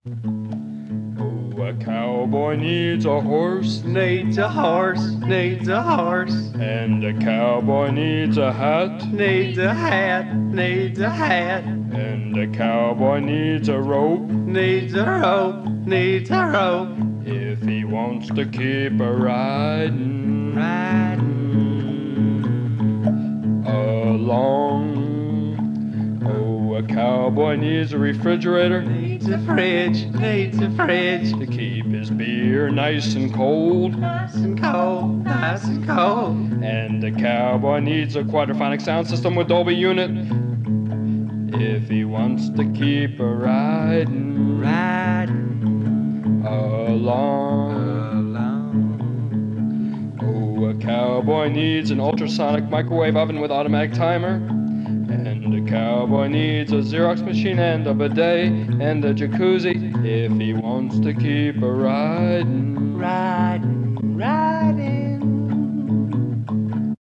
Oh, a cowboy needs a horse, Needs a horse, needs a horse. and a cowboy needs a hat, Needs a hat, needs a hat. and a cowboy needs a rope, Needs a rope, needs a rope. if he wants to keep a riding along. Oh, a cowboy needs a refrigerator Needs a fridge, needs a fridge. to keep his beer nice and cold. Nice and cold, nice and cold. And the cowboy needs a quadraphonic sound system with Dolby Unit if he wants to keep a riding along. Oh, a cowboy needs an ultrasonic microwave oven with automatic timer. And a cowboy needs a Xerox machine and a bidet and a jacuzzi if he wants to keep a riding